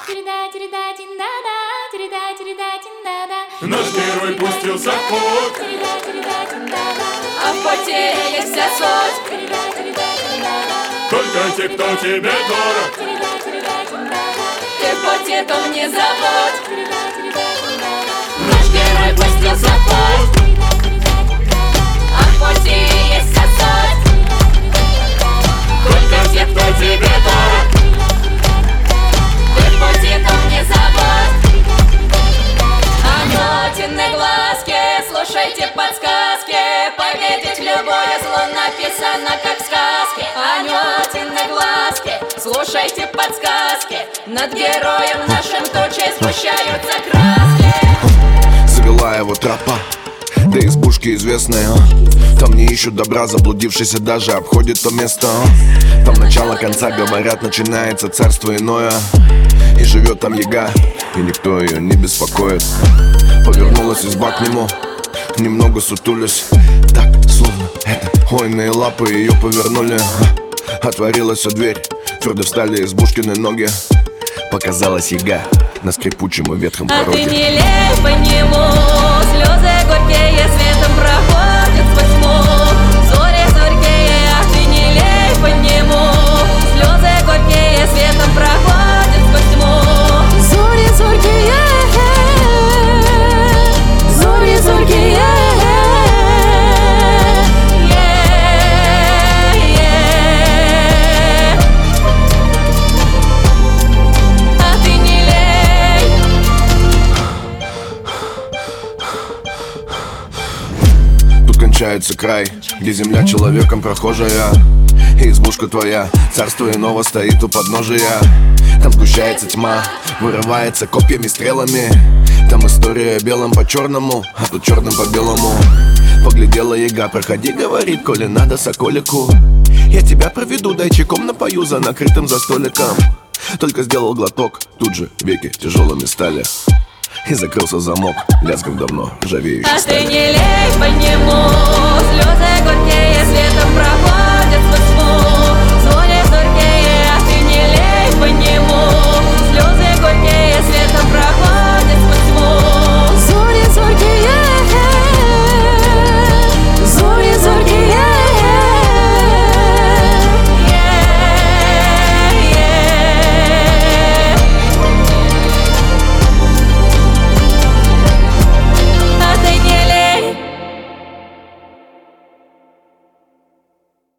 Наш герой пустился в путь, а в поте есть вся суть. только те, кто тебе дорог. Ты в поте, то не забудь. Наш герой пустился в путь, а в поте есть вся суть. Только те, кто тебе дорог. Ты в поте, то не забудь. Анютины глазки, слушайте подсказки. Победить любое зло написано как в сказке. Анютины глазки, слушайте подсказки. Над героем нашим тучей сгущаются краски. Завела его тропа до избушки известная. Там не ищут добра, заблудившийся даже обходит то место. Там начало конца, говорят, начинается царство иное. И живет там яга, и никто ее не беспокоит. Повернулась изба к нему, немного сутулись. Так, словно это хвойные лапы ее повернули. Отворилась дверь, твердо встали избушкины ноги. Показалась яга на скрипучем и ветхом А пороге. ты не лей по нему, слезы горькие светом проходят сквозь тьму. Зори зоркие, а ты не лей по нему, слезы горькие светом проходят сквозь тьму. Зори зоркие, зори зоркие. Кончается край, где земля человеком прохожая. И избушка твоя, царство иного стоит у подножия. Там сгущается тьма, вырывается копьями, стрелами. Там история белым по черному, а тут черным по белому. Поглядела яга, проходи, говорит, коли надо соколику. Я тебя проведу, дай чайком напою за накрытым за столиком. Только сделал глоток, тут же веки тяжелыми стали. И закрылся замок, лязгом давно ржавеющий А стали. ты не лей по нему, слезы горькие светом проходят.